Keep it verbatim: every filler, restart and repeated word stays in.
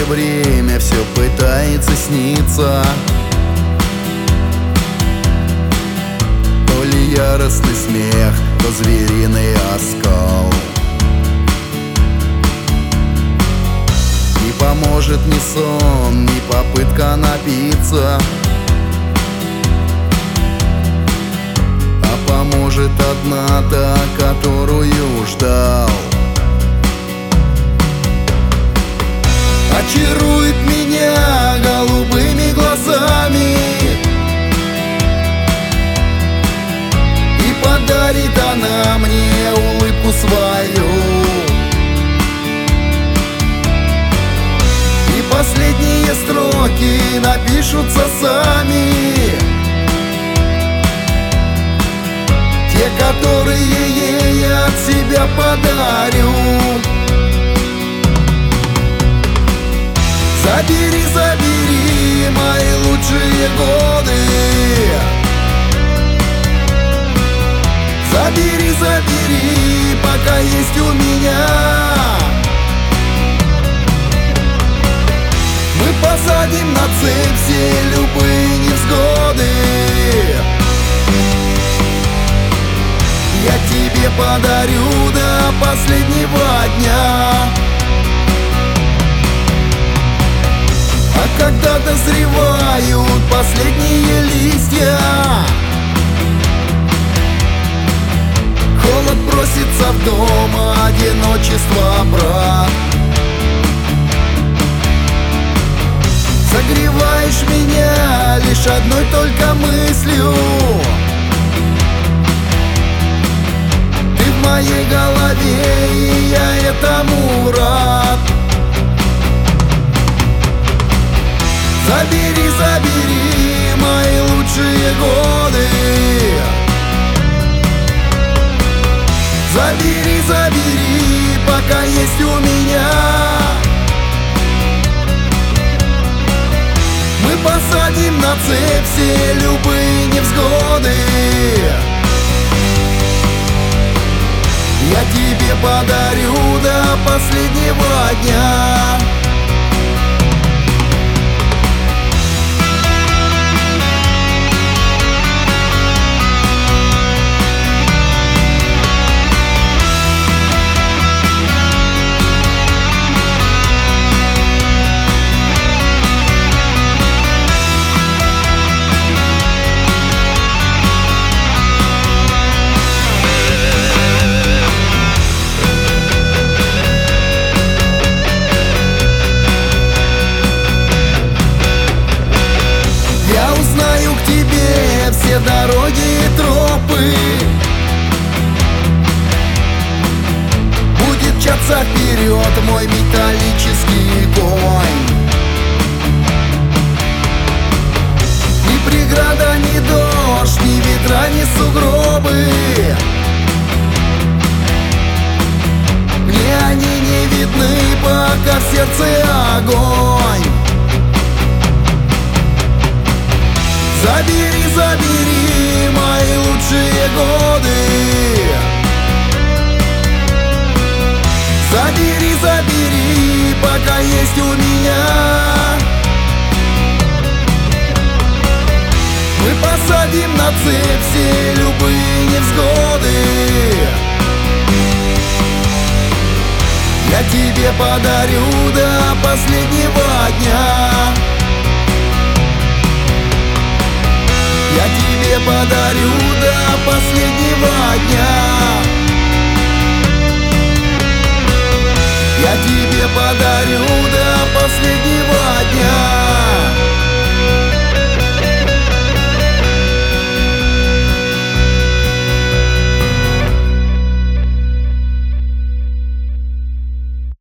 время все пытается сниться. То ли яростный смех, то звериный оскал. Не поможет ни сон, ни попытка напиться, а поможет одна та, которую ждал. Очарует меня голубыми глазами и подарит она мне улыбку свою. И последние строки напишутся сами, те, которые ей от себя подарю. Забери, забери мои лучшие годы, забери, забери, пока есть у меня. Мы посадим на цепь все любые невзгоды. Я тебе подарю до последнего дня. А когда дозревают последние листья, холод бросится в дом, одиночество, брат. Согреваешь меня лишь одной только мыслью. Ты в моей голове, и я этому рад. Забери, забери мои лучшие годы, забери, забери, пока есть у меня. Мы посадим на цепь все любые невзгоды. Я тебе подарю до последнего дня. Все дороги и тропы, будет мчаться вперед мой металлический конь. Ни преграда, ни дождь, ни ветра, ни сугробы, мне они не видны, пока в сердце огонь. Забери, забери мои лучшие годы, забери, забери, пока есть у меня. Мы посадим на цепь все любые невзгоды. Я тебе подарю до последнего дня. Я тебе подарю до последнего дня. Я тебе подарю до последнего